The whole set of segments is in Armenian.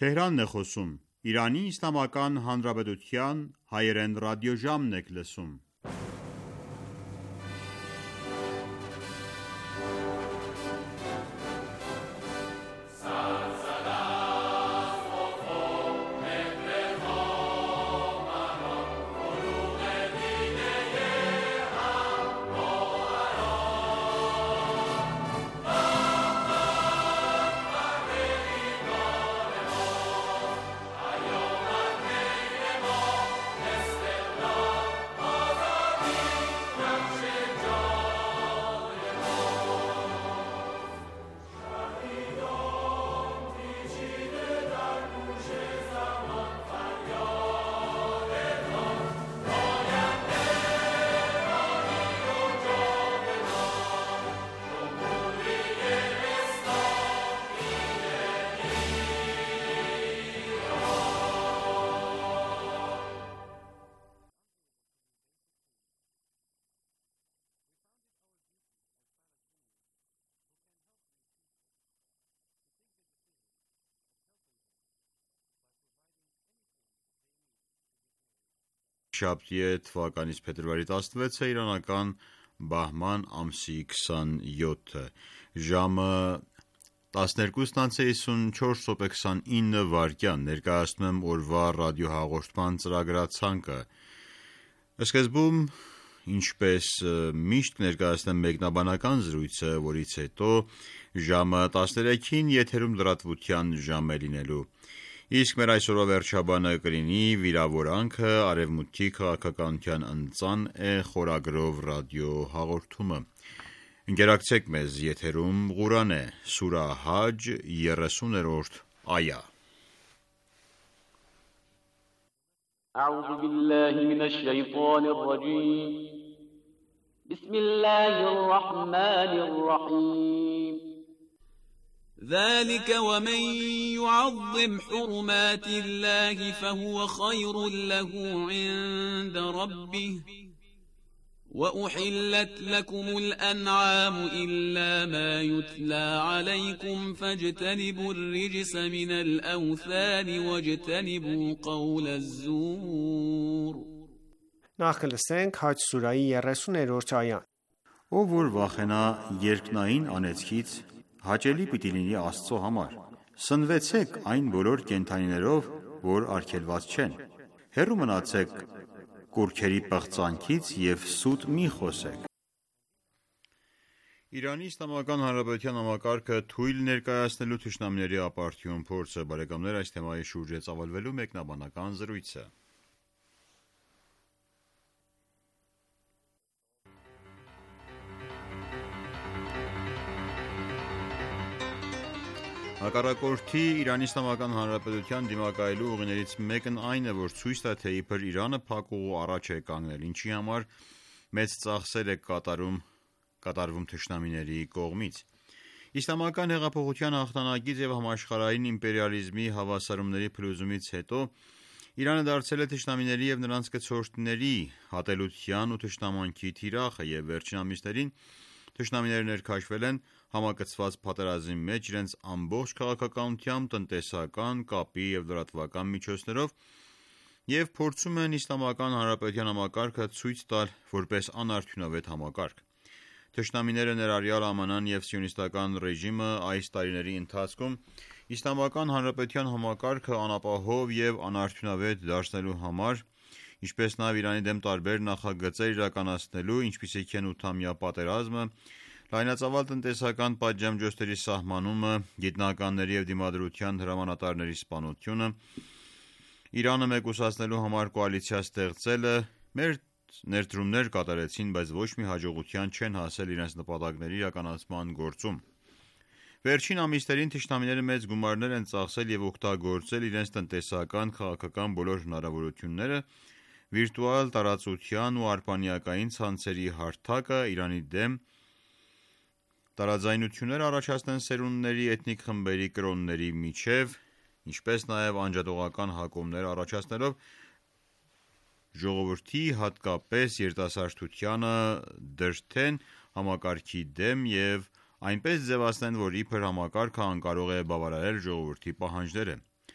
Թեհրանն է խոսում։ Իրանի Իսլամական Հանրապետության հայերեն ռադիոժամն եք լսում։ Շաբթի թվականից փետրվարի 16-ը իրանական բահման ամսի 27-ը, ժամը 12:54:29 ներկայացնում եմ օրվա ռադիոհաղորդման ծրագրացանկը։ Սկզբում, ինչպես միշտ, կներկայացնեմ մեկնաբանական զրույցը, որից հետո ժամը 13-ին եթերում լրատվության ժամ է լինելու։ Իսկ մեր այսօրվա վերջաբանը կլինի «Վիրավորանքը. Արևմուտքի քաղաքականության ընծան է» խորագրով ռադիոհաղորդումը։ Ընկերակցեք մեզ, եթերում Ղուրան է, սուրա Հաջ, 30-րդ այա։ أعوذ بالله من الشيطان الرجيم بسم الله الرحمن الرحيم ذلك ومن يعظم حرمات الله فهو خير له عند ربه وأحلت لكم الأنعام إلا ما يتلى عليكم فاجتنبوا الرجس من الأوثان واجتنبوا قول الزور Նախ լսենք Հաջ սուրայի 30-րդ այան։ Ով որ վախենա երկնային անեծքից, հաճելի պիտի լինի Աստծո համար։ Սնվեցեք այն բոլոր կենդանիներով, որ արգելված չեն։ Հեռու մնացեք կուռքերի պղծանքից և սուտ մի խոսեք։ Իրանի Իսլամական Հանրապետության համակարգը թույլ ներկայացնելու թշնամիների ապարդյուն փորձը, բարեկամներ, այս թեմայի շուրջ է ծավալվելու մեկնաբանական զրույցը։ Հակառակորդի Իրանի Իսլամական Հանրապետության դիմակայելու ուղիներից մեկն այն է, որ ցույց տա, թե իբր Իրանը փակուղու առաջ է կանգնել, ինչի համար մեծ ծախսեր է կատարվում թշնամիների կողմից։ Իսլամական հեղափոխության հաղթանակից և համաշխարհային իմպերիալիզմի հավասարումների փլուզումից հետո Իրանը դարձել է թշնամիների և նրանց կցորդների հատելության ու թշնամանքի թիրախը, և վերջին ամիսներին թշնամիները ներքաշվել են համակցված պատերազմի մեջ իրենց ամբողջ քաղաքականությամբ, տնտեսական, կապի և լրատվական միջոցներով և փորձում են Իսլամական Հանրապետության համակարգը ցույց տալ որպես անարդյունավետ համակարգ։ Թշնամիները, ներառյալ ԱՄՆ-ն և սիոնիստական ռեժիմը, այս տարիների ընթացքում Իսլամական Հանրապետության համակարգը անապահով և անարդյունավետ դարձնելու համար, ինչպես նաև Իրանի դեմ տարբեր նախագծեր իրականացնելու, ինչպիսիք են 8-ամյա պատերազմը, լայնածավալ տնտեսական պատժամիջոցների սահմանումը, գիտնականների և դիմադրության հրամանատարների սպանությունը, Իրանը մեկուսացնելու համար կոալիցիա ստեղծելը, մեր ներդրումներ կատարեցին, բայց ոչ մի հաջողության չեն հասել իրենց նպատակների իրականացման գործում։ Վերջին ամիսներին թշնամիները մեծ գումարներ են ծախսել և օգտագործել իրենց տնտեսական, քաղաքական բոլոր հնարավորությունները վիրտուալ տարածության ու արբանյակային ցանցերի հարթակը Իրանի դեմ տարաձայնություններ առաջացնեն սերունդների, էթնիկ խմբերի, կրոնների միջև, ինչպես նաև անջատողական հակումներ առաջացնելով ժողովրդի, հատկապես երիտասարդությանը դրդեն համակարգի դեմ և այնպես ձևացնեն, որ իբր համակարգը անկարող է բավարարել ժողովրդի պահանջները։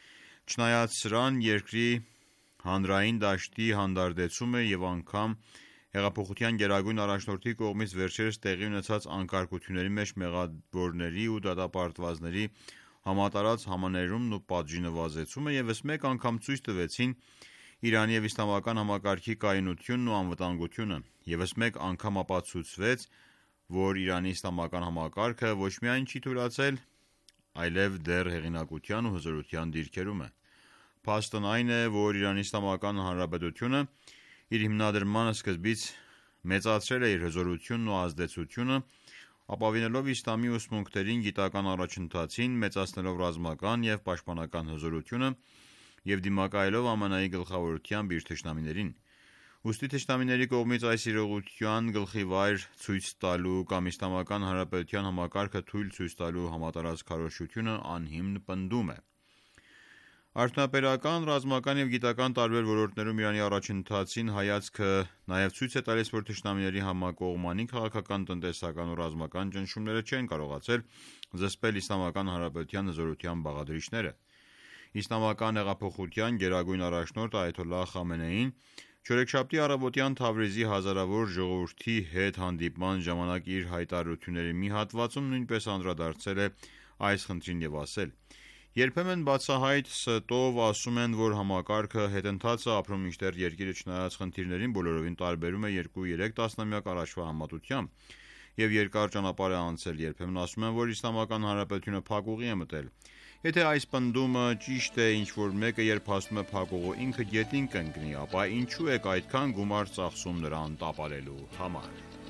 Չնայած սրան, երկրի հանրային դաշտի հանդարտեցումը և անգամ հեղափոխության գերագույն առաջնորդի կողմից վերջերս տեղի ունեցած անկարգությունների մեջ մեղավորների ու դատապարտվածների համատարած համաներումն ու պատժի նվազեցումը ևս մեկ անգամ ցույց տվեցին Իրանի և իսլամական համակարգի կայունությունն ու անվտանգությունը, ևս մեկ անգամ ապացուցվեց, որ Իրանի իսլամական համակարգը ոչ միայն չի թուլացել, այլև դեռ հեղինակության ու հզորության դիրքերում է։ Փաստն այն է, որ Իրանի Իսլամական Հանրապետությունը իր հիմնադրման սկզբից մեծացրել է իր հզորությունն ու ազդեցությունը, ապավինելով իսլամի ուսմունքներին, գիտական առաջընթացին, մեծացնելով ռազմական և պաշտպանական հզորությունը և դիմակայելով ԱՄՆ-ի գլխավորությամբ իր թշնամիներին։ Ուստի թշնամիների կողմից այս իրողության գլխիվայր ցույց տալու կամ Իսլամական Հանրապետության համակարգը թույլ ցույց տալու համատարած քարոզչությունը անհիմն պնդում է։ Արդյունաբերական, ռազմական և գիտական տարբեր ոլորտներում Իրանի առաջընթացին հայացքը նաև ցույց է տալիս, որ թշնամիների համակողմանի քաղաքական, տնտեսական ու ռազմական ճնշումները չեն կարողացել զսպել Իսլամական Հանրապետության հզորության բաղադրիչները։ Իսլամական հեղափոխության գերագույն առաջնորդ այաթոլլահ Խամենեին չորեքշաբթի առավոտյան Թավրիզի հազարավոր ժողովրդի հետ հանդիպման ժամանակ իր հայտարարությունների մի հատվածում նույնպես անդրադարձել է այս խնդրին և ասել. «Երբեմն բացահայտ ստով ասում են, որ համակարգը հետընթաց է ապրում, մինչդեռ երկիրը չնայած խնդիրներին բոլորովին տարբերում է 2-3 տասնամյակ առաջվա համեմատությամբ և երկար ճանապարհ է անցել, երբեմն ասում են, որ Իսլամական Հանրապետությունը փակուղի է մտել։ Եթե այս պնդումը ճիշտ է, ինչ-որ մեկը երբ հասնում է փակուղու ինքը գետին կընկնի, ապա ինչու եք այդքան գումար ծախսում նրան տապալելու համար»։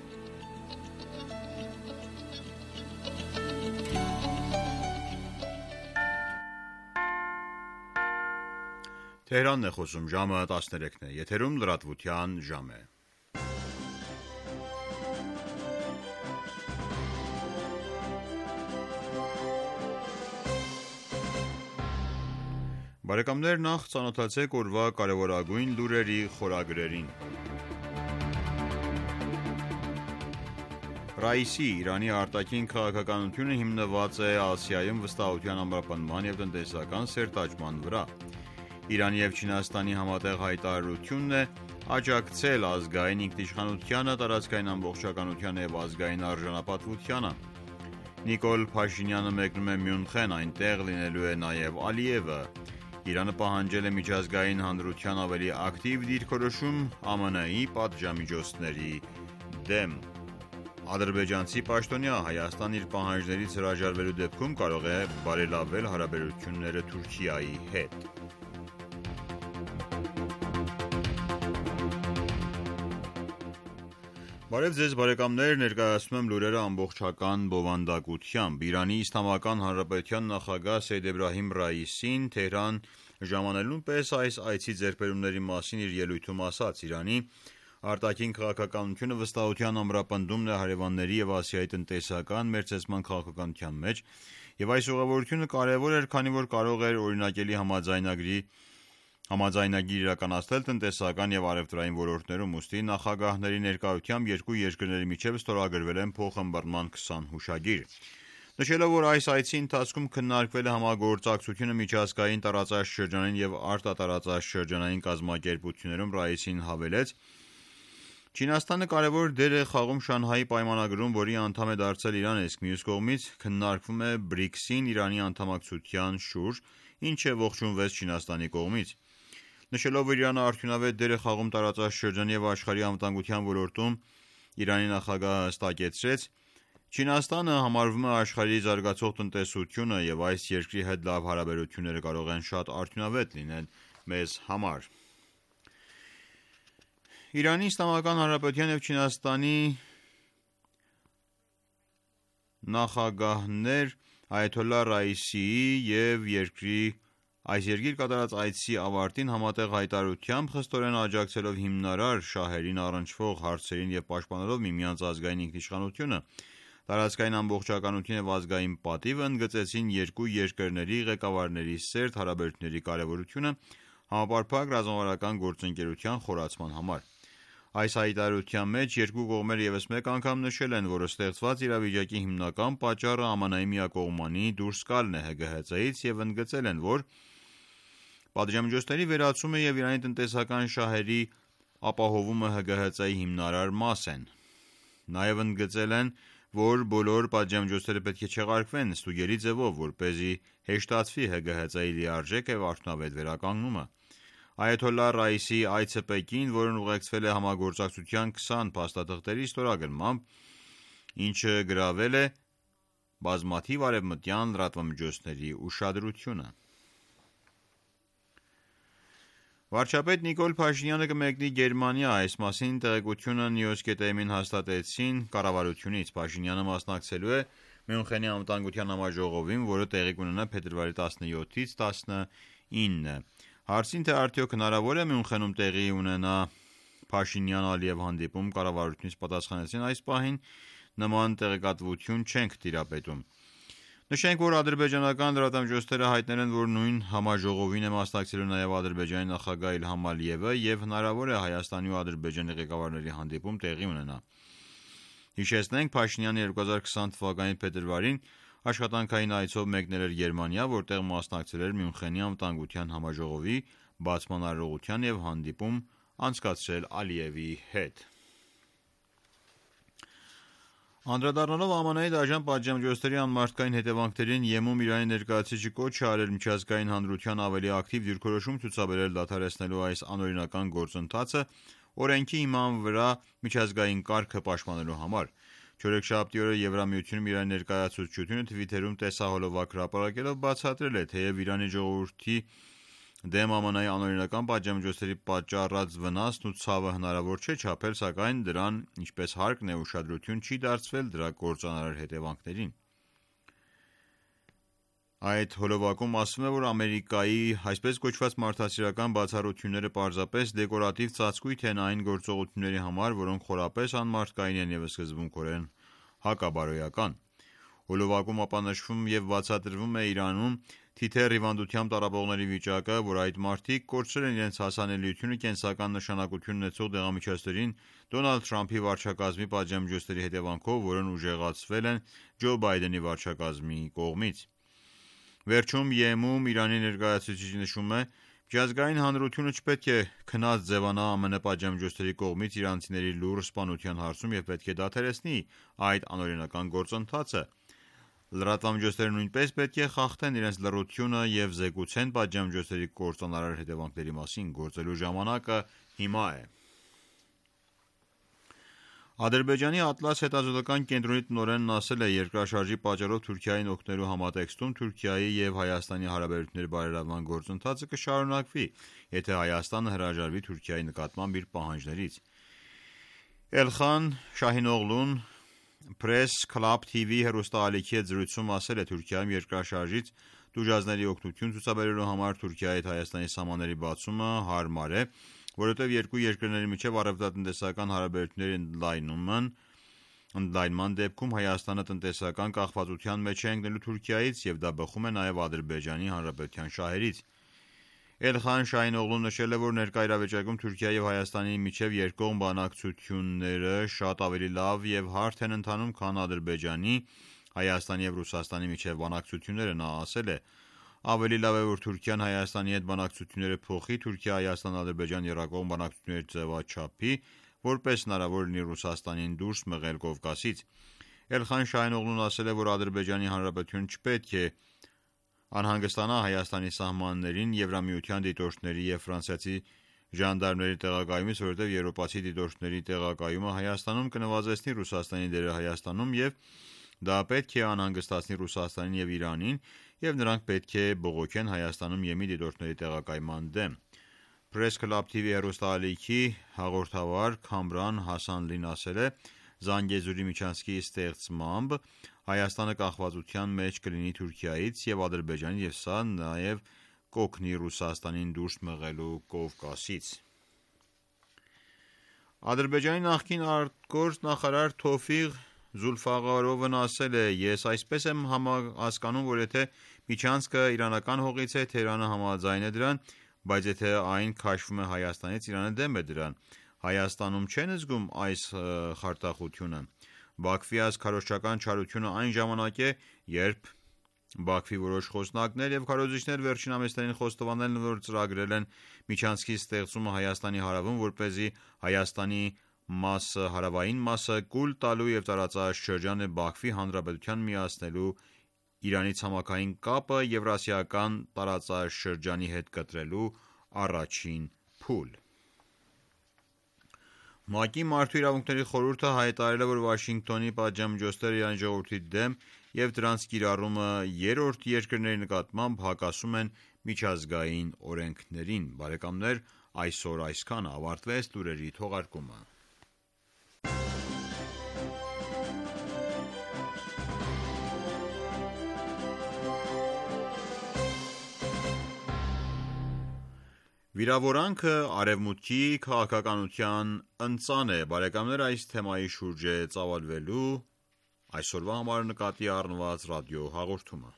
Թեհրանն է խոսում, ժամը 13-ն է, եթերում լրատվության ժամ է։ Բարեկամներ, նախ ծանոթացեք օրվա կարևորագույն լուրերի խորագրերին։ Ռաիսի Իրանի արտաքին քաղաքականությունը հիմնված է Ասիայում վստահության ամրապնդման և տնտեսական սերտաճման վրա։ Իրանի և Չինաստանի համատեղ հայտարարությունն է աջակցել ազգային ինքնիշխանությանը, տարածքային ամբողջականությանը և ազգային արժանապատվությանը։ Նիկոլ Փաշինյանը մեկնում է Մյունխեն, այնտեղ լինելու է նաև Ալիևը։ Իրանը պահանջել է միջազգային հանրության ավելի ակտիվ դիրքորոշում ԱՄՆ-ի պատժամիջոցների դեմ։ Ադրբեջանցի պաշտոնյա Հայաստան իր պահանջներից հրաժարվելու դեպքում կարող է բարելավել հարաբերությունները Թուրքիայի հետ։ Բարև ձեզ բարեկամներ, ներկայացնում եմ լուրերը ամբողջական բովանդակությամբ։ Իրանի Իսլամական Հանրապետության նախագահ Սեյեդ Էբրահիմ Ռաիսին Թեհրան ժամանելուն պես այս այցի ձեռքբերումների մասին իր ելույթում ասաց. «Իրանի արտաքին քաղաքականությունը վստահության ամրապնդումն է հարևանների և Ասիայի տնտեսական մերձեցման քաղաքականության մեջ, և այս ուղևորությունը կարևոր էր, քանի որ կարող էր օրինակելի համաձայնագիր իրականացնել տնտեսական և առևտրային ոլորտներում, ուստի նախագահների ներկայությամբ երկու երկրների միջև ստորագրվել են փոխըմբռնման 20 հուշագիր»։ Նշելով, որ այս այցի ընթացքում քննարկվել է համագործակցությունը միջազգային տարածաշրջանային և արտատարածաշրջանային կազմակերպություններում, Ռաիսին հավելեց. «Չինաստանը կարևոր դեր է խաղում Շանհայի պայմանագրում, որի անդամ է դարձել Իրանը, իսկ մյուս կողմից քննարկվում է BRICS-ին Իրանի անդամակցության շուրջ, ինչը ողջունվեց Չինաստանի կողմից»։ Նշելով, որ Իրանը արդյունավետ դեր է խաղում տարածաշրջանի և աշխարհի անվտանգության ոլորտում, Իրանի նախագահը հստակեցրեց. «Չինաստանը համարվում է աշխարհի զարգացող տնտեսությունը, և այս երկրի հետ լավ հարաբերությունները կարող են շատ արդյունավետ լինել մեզ համար»։ Իրանի Իսլամական Հանրապետության և Չինաստանի նախագահներ այաթոլլահ Ռաիսիի և այս երկիր կատարած այցի ավարտին համատեղ հայտարարությամբ, խստորեն աջակցելով հիմնարար շահերին առնչվող հարցերին և պաշտպանելով միմյանց ազգային ինքնիշխանությունը, տարածքային ամբողջականությունը և ազգային պատիվը, ընդգծեցին երկու երկրների ղեկավարների սերտ հարաբերությունների կարևորությունը համապարփակ ռազմավարական գործընկերության խորացման համար։ Այս հայտարարության մեջ երկու կողմերը ևս մեկ անգամ նշել են, որ ստեղծված իրավիճակի հիմնական պատճառը ԱՄՆ-ի միակողմանի դուրս գալն է ՀԳՀԾ-ից և ընդգծել են, որ Պատժամիջոցների վերացումը եւ Իրանի տնտեսական շահերի ապահովումը ՀԳՀԾ-ի հիմնարար մաս են։ Նաեւ ընդգծել են, որ բոլոր պատժամիջոցները պետք է չեղարկվեն ստուգելի ձևով, որպեսզի հեշտացվի ՀԳՀԾ-ի լիարժեք եւ արդյունավետ վերականգնումը։ Այաթոլլահ Ռայիսի այցը Պեկին, որն ուղեկցվել է համագործակցության 20 փաստաթղթերի ստորագրմամբ, ինչը գրավել է բազմաթիվ արևմտյան լրատվամիջոցների ուշադրությունը։ Վարչապետ Նիկոլ Փաշինյանը կմեկնի Գերմանիա, այս մասին տեղեկությունը Նյուսգետեմին հաստատեցին կառավարությունից։ Փաշինյանը մասնակցելու է Մյունխենի անվտանգության համաժողովին, որը տեղի կունենա փետրվարի 17-ից 19։ Հարցին, թե արդյոք հնարավոր է Մյունխենում տեղի ունենա Փաշինյան-Ալիև հանդիպում, կառավարությունից պատասխանեցին, այս պահին նման տեղեկատվություն չենք տիրապետում։ Նշենք, որ ադրբեջանական լրատվամիջոցները հայտնել են, որ նույն համաժողովին է մասնակցելու նաև Ադրբեջանի նախագահ Իլհամ Ալիևը եւ հնարավոր է Հայաստանի ու Ադրբեջանի ղեկավարների հանդիպում տեղի ունենա։ Հիշեցնենք, Փաշինյանը 2020 թվականի փետրվարին աշխատանքային այցով մեկնել էր Գերմանիա, որտեղ մասնակցել էր Մյունխենի անվտանգության համաժողովի բացման արարողության եւ հանդիպում անցկացրել Ալիևի հետ։ Անդրադառնալով ԱՄՆ-ի դաժան պատժամիջոցների անմարդկային հետևանքներին, ԵՄ-ում Իրանի ներկայացուցիչը կոչ է արել միջազգային հանրության ավելի ակտիվ դիրքորոշում ցուցաբերել դադարեցնելու այս անօրինական գործընթացը օրենքի հիման վրա միջազգային կարգը պաշտպանելու համար։ Չորեքշաբթի օրը Եվրամիությունում Իրանի ներկայացուցչությունը Թվիթերում տեսահոլովակ հրապարակելով բացատրել է, թեև Իրանի ժողովրդի դեմ ԱՄՆ-ի անօրինական պատժամիջոցների պատճառած վնասն ու ցավը հնարավոր չէ չափել, սակայն դրան, ինչպես հարկն է, ուշադրություն չի դարձվել դրա կործանարար հետևանքներին։ Այդ հոլովակում ասվում է, որ Ամերիկայի այսպես կոչված մարդասիրական բացառությունները պարզապես դեկորատիվ ծածկույթ են այն գործողությունների համար, որոնք խորապես անմարդկային են եւ սկզբունքորեն հակաբարոյական։ Հոլովակում ապա նշվում եւ բացատրվում է Իրանում թիթեռ հիվանդությամբ տառապողների վիճակը, որ այդ մարդիկ կորցրել են իրենց հասանելիությունը կենսական նշանակություն ունեցող դեղամիջոցներին Դոնալդ Թրամփի վարչակազմի պատժամիջոցների հետևանքով, որոնք ուժեղացվել են Ջո Բայդենի վարչակազմի կողմից։ Վերջում ԵՄ-ում Իրանի ներկայացուցիչը նշում է, միջազգային հանրությունը չպետք է քնած ձևանա ԱՄՆ պատժամիջոցների կողմից իրանցիների լուռ սպանության հարցում եւ պետք է դադարեցնի այդ անօրինական գործընթացը։ Լրատվամիջոցները նույնպես պետք է խախտեն իրենց լռությունը եւ զեկուցեն պատժամիջոցների կործանարար հետևանքների մասին։ Գործելու ժամանակը հիմա է։ Ադրբեջանի Ատլաս հետազոտական կենտրոնի տնօրենն ասել է, երկրաշարժի պատճառով Թուրքիային օգնելու համատեքստում Թուրքիայի եւ Հայաստանի հարաբերությունների բարելավման գործընթացը կշարունակվի, եթե Հայաստանը հրաժարվի Թուրքիայի նկատմամբ իր պահանջներից։ Էլխան Շահինօղլուն Press Club TV հեռուստաալիքի հետ զրույցում ասել է, Թուրքիայում երկրաշարժից տուժածների օգնություն ցուցաբերելու համար Թուրքիայի հետ Հայաստանի սահմանների բացումը հարմար է, որովհետև երկու երկրների միջև առևտրատնտեսական հարաբերությունների ընդլայնման դեպքում Հայաստանը տնտեսական կախվածության մեջ է ընկնելու Թուրքիայից եւ դա բխում է նաեւ Ադրբեջանի Հանրապետության շահերից։ Էլխան Շահինօղլուն նշել է, որ ներկա իրավիճակում Թուրքիայի եւ Հայաստանի միջև երկկողմ բանակցությունները շատ ավելի լավ եւ հարթ են ընթանում, քան Ադրբեջանի, Հայաստանի եւ Ռուսաստանի միջև բանակցությունները։ Նա ասել է, ավելի լավ է, որ Թուրքիան Հայաստանի հետ բանակցությունները փոխի Թուրքիա-Հայաստան-Ադրբեջան երկկողմ բանակցությունների ձևաչափի, որպես հնարավոր լինի Ռուսաստանին դուրս մղել Կովկասից։ Էլխան Շահինօղլուն ասել է, որ Ադրբեջանի Հանրապետությունը չպետք է անհանգստանա Հայաստանի սահմաններին Եվրամիության դիտորդների եւ ֆրանսիացի ժանդարմների տեղակայումից, որովհետեւ եվրոպացի դիտորդների տեղակայումը Հայաստանում կնվազեցնի Ռուսաստանի դերը Հայաստանում եւ դա պետք է անհանգստացնի Ռուսաստանին եւ Իրանին եւ նրանք պետք է բողոքեն Հայաստանում ԵՄ դիտորդների տեղակայման դեմ։ Press Club TV հեռուստաալիքի հաղորդավար Քամրան Հասանլին ասել է, Զանգեզուրի միջանցքի ստեղծմամբ Հայաստանը կախվածության մեջ կլինի Թուրքիայից եւ Ադրբեջանից եւ սա նաեւ կօգնի Ռուսաստանին դուրս մղելու Կովկասից։ Ադրբեջանի նախկին արտգործնախարար Թովֆիղ Զուլֆաղարովն ասել է, ես այսպես եմ հասկանում, որ եթե միջանցքը իրանական հողից է, Թեհրանը համաձայն է դրան, բայց եթե այն քաշվում է Հայաստանից, Իրանը դեմ է դրան։ Հայաստանում չեն զգում այս խարդախությունը։ Բաքվի այս քարոզչական չարությունը այն ժամանակ է, երբ Բաքվի որոշ խոսնակներ եւ քարոզիչներ վերջին ամիսներին խոստովանել են, որ ծրագրել են միջանցքի ստեղծումը Հայաստանի հարավում, որպեսզի Հայաստանի հարավային մասը կուլ տալու եւ տարածաշրջանը Բաքվի Հանրապետության միացնելու Իրանի ցամաքային կապը Եվրասիական տարածաշրջանի հետ կտրելու առաջին փուլ։ ՄԱԿ-ի Մարդու իրավունքների խորհուրդը հայտարարել է, որ Վաշինգտոնի պատժամիջոցները Իրանի ժողովրդի դեմ եւ դրանց կիրառումը երրորդ երկրների նկատմամբ հակասում են միջազգային օրենքներին։ Բարեկամներ, այսօր այսքանը ավարտվեց լուրերի թողարկումը։ Վիրավորանքը Արևմուտքի քաղաքականության ընծան է։ Բարեկամներ, այս թեմայի շուրջ է ծավալվելու այսօրվա համար նկատի առնված ռադիո հաղորդումը։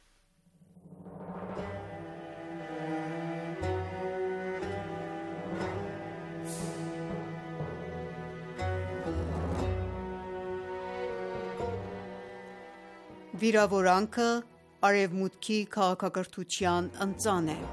Վիրավորանքը Արևմուտքի քաղաքակրթության ընծան է։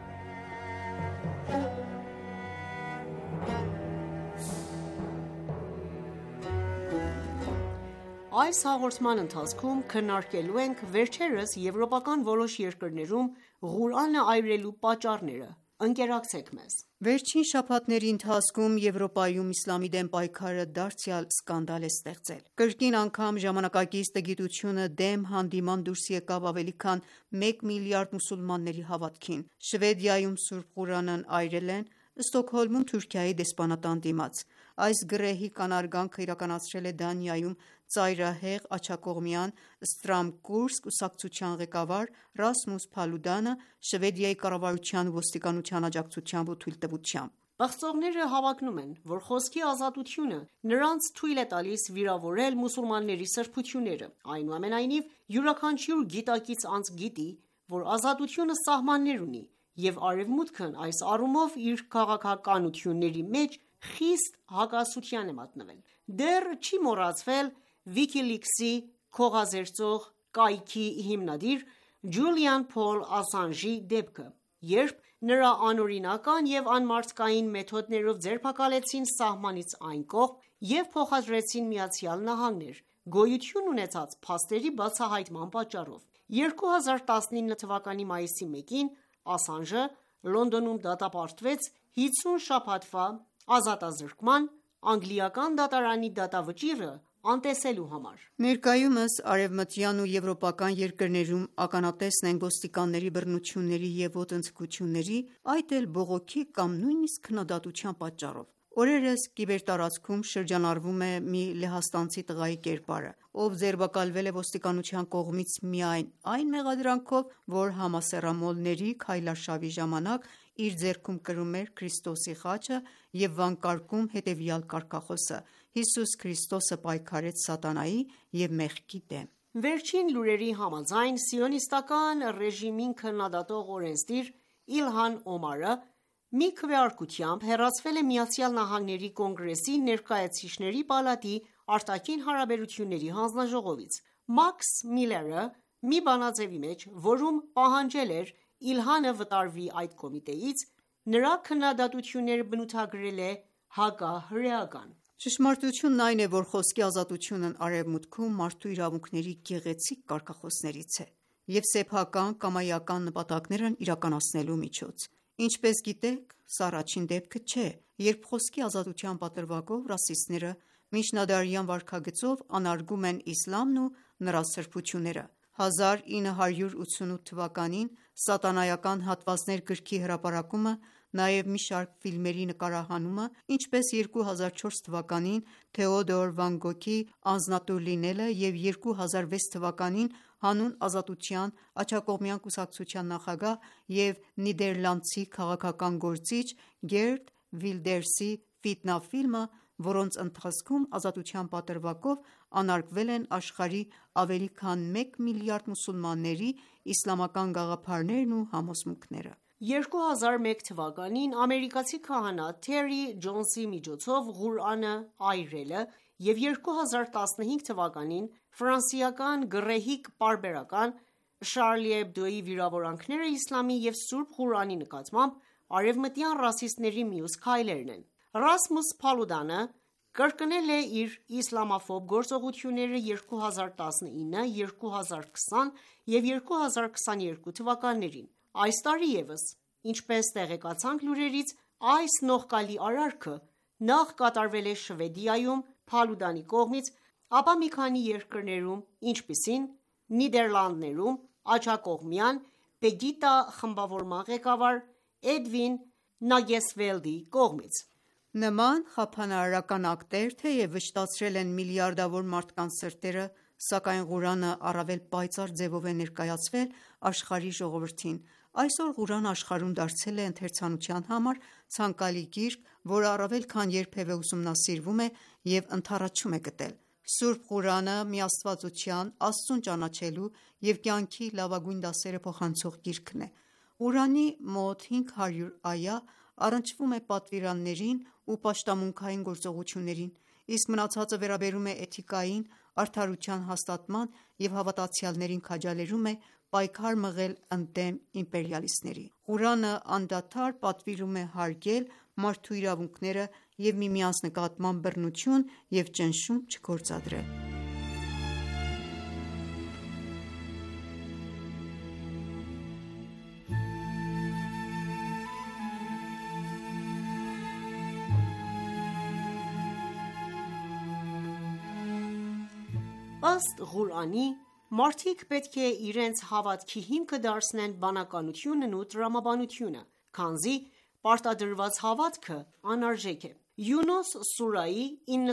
Այս հաղորդման ընթացքում քննարկելու ենք վերջերս եվրոպական որոշ երկրներում Ղուրանը այրելու պատճառները։ Ընկերակցեք մեզ։ Վերջին շաբաթների ընթացքում Եվրոպայում իսլամի դեմ պայքարը դարձյալ սկանդալ է ստեղծել։ Կրկին անգամ ժամանակակից տգիտությունը դեմ հանդիման դուրս եկավ ավելի քան 1 միլիարդ մուսուլմանների հավատքին։ Շվեդիայում Սուրբ Ղուրանն այրել են, Ստոկհոլմում Թուրքիայի դեսպանատան դիմաց։ Այս գրեհի կանարգանքը իրականացրել է Դանիայում ծայրահեղ աջակողմյան Ստրամկուրս կուսակցության ղեկավար Ռասմուս Փալուդանը Շվեդիայի կառավարության ու ոստիկանության աջակցությամբ ու թույլտվությամբ։ Պղծողները հավակնում են, որ խոսքի ազատությունը նրանց թույլ է տալիս վիրավորել մուսուլմանների սրբությունները։ Այնուամենայնիվ, յուրաքանչյուր գիտակից անձ գիտի, որ ազատությունը սահմաններ ունի, և Արևմուտքն այս առումով իր քաղաքականությունների մեջ խիստ հակասության է մատնվել։ Դեռ չի մոռացվել WikiLeaks-ի քողազերծող կայքի հիմնադիր Ջուլիան Փոլ Ասանժի դեպքը, երբ նրա անօրինական և անմարդկային մեթոդներով ձերբակալեցին սահմանից այն կողմ և փոխադրեցին ԱՄՆ գոյություն ունեցած փաստերի բացահայտման պատճառով։ 2019 թվականի մայիսի 1-ին Ասանժը Լոնդոնում դատապարտվեց 50 շաբաթվա ազատազրկման՝ անգլիական դատարանի դատավճիռը անտեսելու համար։ Ներկայումս արևմտյան ու եվրոպական երկրներում ականատեսն են ոստիկանների բռնությունների և ոտնձգությունների, այդ էլ բողոքի կամ նույնիսկ քննադատության պատճառով։ Օրերս կիբերտարածքում շրջանառվում է մի լեհաստանցի տղայի կերպարը, ով ձերբակալվել է ոստիկանության կողմից միայն այն մեղադրանքով, որ համասեռամոլների քայլարշավի ժամանակ իր ձեռքում կրում էր Քրիստոսի խաչը և վանկարկում հետևյալ կարգախոսը՝ «Հիսուս Քրիստոսը պայքարեց սատանայի և մեղքի դեմ»։ Վերջին լուրերի համաձայն, սիոնիստական ռեժիմին քննադատող օրենսդիր Իլհան Օմարը մի քվեարկությամբ հեռացվել է ԱՄՆ Կոնգրեսի Ներկայացուցիչների պալատի արտաքին հարաբերությունների հանձնաժողովից։ Մաքս Միլլերը մի բանաձևի մեջ, որում պահանջել էր Իլհանը վտարվի այդ կոմիտեից, նրա քննադատությունները բնութագրել է հակահրեական։ Ճշմարտությունն այն է, որ խոսքի ազատությունն Արևմուտքում մարդու իրավունքների գեղեցիկ կարգախոսներից է և սեփական կամայական նպատակներն իրականացնելու միջոց։ Ինչպես գիտեք, սա առաջին դեպքը չէ, երբ խոսքի ազատության պատրվակով ռասիստները միջնադարյան վարքագծով անարգում են իսլամն ու նրա սրբությունները։ 1988 թվականին «Սատանայական հատվածներ» գրքի հրապարակումը, նաև մի շարք ֆիլմերի նկարահանումը, ինչպես 2004 թվականին Թեոդոր Վան Գոգի անձնատուր լինելը և 2006 թվականին Հանուն ազատության աջակողմյան կուսակցության նախագահ և նիդերլանդցի քաղաքական գործիչ Գերտ Վիլդերսի «Ֆիտնա» ֆիլմը, որոնց ընթացքում ազատության պատրվակով անարգվել են աշխարհի ավելի քան 1 միլիարդ մուսուլմանների իսլամական գաղափարներն ու համոզմունքները։ 2001 թվականին ամերիկացի քահանա Թերի Ջոնսի միջոցով Ղուրանը այրելը և 2015 թվականին ֆրանսիական գռեհիկ պարբերական Շարլի Էբդոյի վիրավորանքները իսլամի և Սուրբ Ղուրանի նկատմամբ արևմտյան ռասիստների մյուս քայլերն են։ Ռասմուս Փալուդանը կրկնել է իր իսլամաֆոբ գործողությունները 2019, 2020 և 2022 թվականներին։ Այս տարի ևս, ինչպես տեղեկացանք լուրերից, այս նողկալի արարքը նախ կատարվել է Շվեդիայում Փալուդանի կողմից, ապա մի քանի երկրներում, ինչպիսին Նիդերլանդներում աջակողմյան Պեգիտա խմբավորման ղեկավար Էդվին Նագեսվելդի կողմից։ Նման խափանարարական ակտեր թեև վշտացրել են միլիարդավոր մարդկանց սրտերը, սակայն Ղուրանը առավել պայծառ ձևով է ներկայացվել աշխարհի ժողովրդին։ Այսօր Ղուրանը աշխարհում դարձել է ընթերցանության համար ցանկալի գիրք, որը առավել քան երբևէ ուսումնասիրվում է և ընդառաջում է գտել։ Սուրբ Ղուրանը միաստվածության, Աստծուն ճանաչելու և կյանքի լավագույն դասերը փոխանցող գիրքն է։ Ղուրանի մոտ 500 այա առնչվում է պատվիրաններին ու պաշտամունքային գործողություններին, իսկ մնացածը վերաբերում է էթիկային, արդարության հաստատման և հավատացյալներին քաջալերում է պայքար մղել ընդդեմ իմպերիալիստների։ Ղուրանը անդադար պատվիրում է հարգել մարդու իրավունքները և միմյանց նկատմամբ բռնություն և ճնշում չգործադրել։ Ըստ Ղուրանի, մարդիկ պետք է իրենց հավատքի հիմքը դարձնեն բանականությունն ու տրամաբանությունը, քանզի պարտադրված հավատքը անարժեք է։ Յունուս սուրայի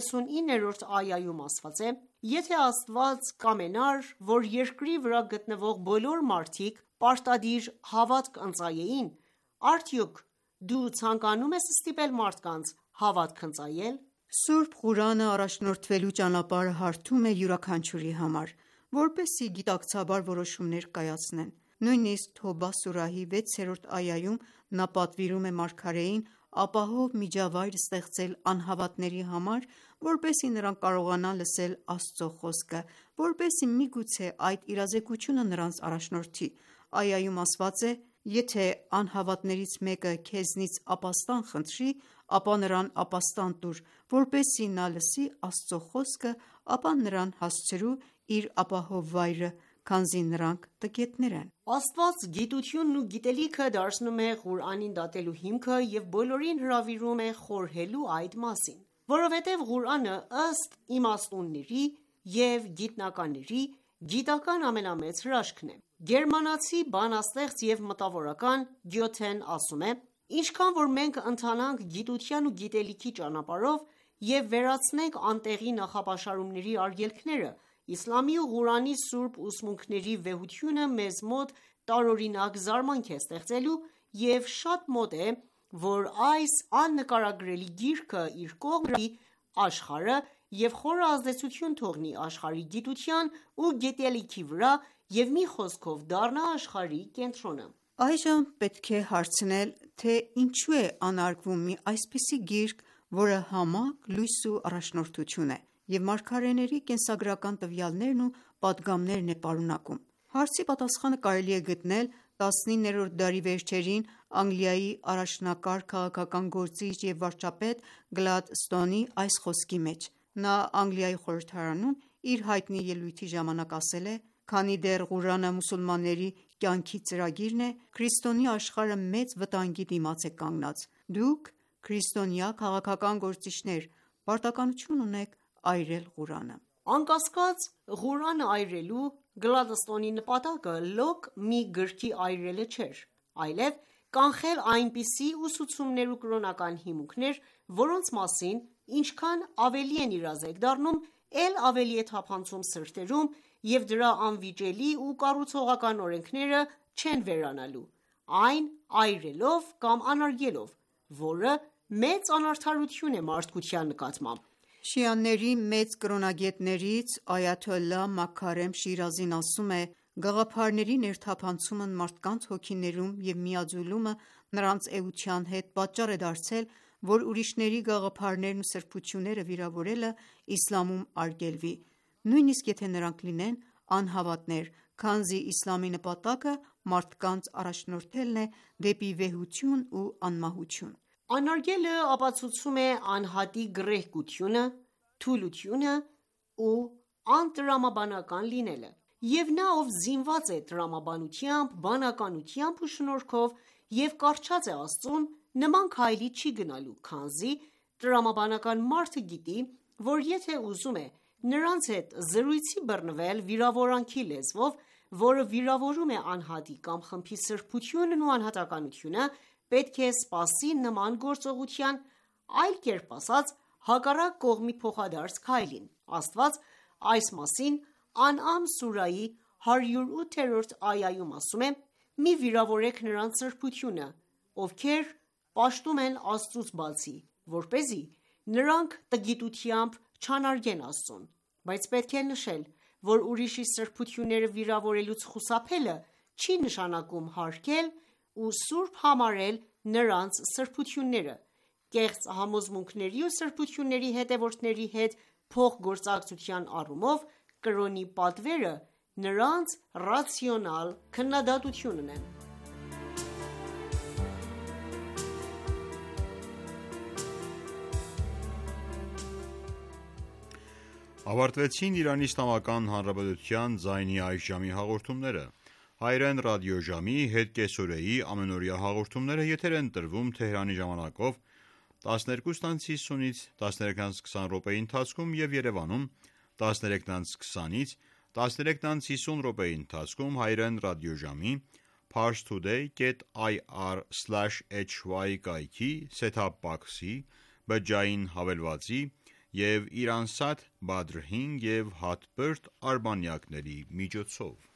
99-րդ այայում ասված է. «Եթե Աստված կամենար, որ երկրի վրա գտնվող բոլոր մարդիկ պարտադիր հավատք ընծայեին, արդյոք դու ցանկանում ես ստիպել մարդկանց հավատք ընծայել»։ Սուրբ Ղուրանը առաջնորդվելու ճանապարհը հարթում է յուրաքանչյուրի համար, որպեսզի գիտակցաբար որոշումներ կայացնեն։ Նույնիսկ Թոբա սուրահի 6-րդ այայում նա պատվիրում է մարգարեին ապահով միջավայր ստեղծել անհավատների համար, որպեսզի նրանք կարողանան լսել Աստծո խոսքը, որպեսզի միգուցե այդ իրազեկությունը նրանց առաջնորդի։ Այայում ասված է. «Եթե անհավատներից մեկը քեզնից ապաստան խնդրի, ապա նրան ապաստան տուր, որպեսզի նա լսի Աստծո խոսքը, ապա նրան հասցրու իր ապահով վայրը, քանզի նրանք տգետներ են»։ Աստված գիտությունն ու գիտելիքը դարձնում է Ղուրանին դատելու հիմքը և բոլորին հրավիրում է խորհելու այդ մասին, որովհետև Ղուրանը ըստ իմաստունների և գիտնականների գիտական ամենամեծ հրաշքն է։ Գերմանացի բանաստեղծ և մտավորական Գյոթեն ասում է. «Ինչքան որ մենք ընթանանք գիտության ու գիտելիքի ճանապարհով և վերացնենք անտեղի նախապաշարումների արգելքները, իսլամի ու Ղուրանի սուրբ ուսմունքների վեհությունը մեզ մոտ տարօրինակ զարմանք է ստեղծելու և շատ մոտ է, որ այս աննկարագրելի գիրքը իր կողմ գցի աշխարհը և խորը ազդեցություն թողնի աշխարհի գիտության ու գիտելիքի վրա և մի խոսքով դառնա աշխարհի կենտրոնը»։ Այժմ պետք է հարցնել, թե ինչու է անարգվում մի այսպիսի գիրք, որը համակ լույս ու առաջնորդություն է և մարգարեների կենսագրական տվյալներն ու պատգամներն է պարունակում։ Հարցի պատասխանը կարելի է գտնել 19-րդ դարի վերջերին Անգլիայի առաջնակարգ քաղաքական գործիչ և վարչապետ Գլադստոնի այս խոսքի մեջ։ Նա Անգլիայի խորհրդարանում իր հայտնի ելույթի ժամանակ ասել է. «Քանի դեռ Ղուրանը մուսուլմանների կյանքի ծրագիրն է, քրիստոնյա աշխարհը մեծ վտանգի դիմաց է կանգնած։ Դուք, քրիստոնյա քաղաքական գործիչներ, պարտականություն ունեք այրել Ղուրանը»։ Անկասկած, Ղուրանը այրելու Գլադստոնի նպատակը լոկ մի գրքի այրելը չէր, այլև կանխել այնպիսի ուսուցումներ ու կրոնական հիմունքներ, որոնց մասին ինչքան ավելի են իրազեկ դառնում, էլ ավելի է թափանցում սրտերում և դրա անվիճելի ու կառուցողական օրենքները չեն վերանալու, այն այրելով կամ անարգելով, որը մեծ անարդարություն է մարդկության նկատմամբ։ Շիաների մեծ կրոնագետներից Այաթոլլահ Մաքարեմ Շիրազին ասում է. «Գաղափարների ներթափանցումն մարդկանց հոգիներում և միաձուլումը նրանց էության հետ պատճառ է դարձել, որ ուրիշների գաղափարներն ու սրբությունները վիրավորելը իսլամում արգելվի, նույնիսկ եթե նրանք լինեն անհավատներ, քանզի իսլամի նպատակը մարդկանց առաջնորդելն է դեպի վեհություն ու անմահություն։ Անարգելը ապացուցում է անհատի գրեհկությունը, թուլությունը ու անտրամաբանական լինելը, և նա, ով զինված է տրամաբանությամբ, բանականությամբ ու շնորհքով և կառչած է Աստծուն, նման քայլի չի գնալու, քանզի տրամաբանական մարդը գիտի, որ եթե ուզում է նրանց հետ զրույցի բռնվել վիրավորանքի լեզվով, որը վիրավորում է անհատի կամ խմբի սրբությունն ու անհատականությունը, պետք է սպասի նման գործողության, այլ կերպ ասած, հակառակ կողմի փոխադարձ քայլին։ Աստված այս մասին Ան'ամ սուրայի 108-րդ այայում ասում է. «Մի վիրավորեք նրանց սրբությունը, ովքեր պաշտում են Աստծուց բացի, որպեսզի նրանք տգիտությամբ չանարգեն Աստծուն»։ Բայց պետք է նշել, որ ուրիշի սրբությունները վիրավորելուց խուսափելը չի նշանակում հարգել ու սուրբ համարել նրանց սրբությունները։ Կեղծ համոզմունքների ու սրբությունների հետևորդների հետ փոխգործակցության առումով կրոնի պատվերը նրանց ռացիոնալ քննադատությունն է։ Ավարտվեցին Իրանի Իսլամական Հանրապետության ձայնի այս ժամի հաղորդումները։ Հայրեն ռադիոժամի հետ կեսօրեի ամենօրյա հաղորդումները եթեր են տրվում Թեհրանի ժամանակով 12:50-ից 13:20 րոպեի ընթացքում եւ Երևանում 13:20-ից 13:50 րոպեի ընթացքում հայրեն ռադիոժամի parstoday.ir/hy կայքի set-top box-ի, բջջային հավելվածի և Iransat Badr 5 և Hotbird արբանյակների միջոցով։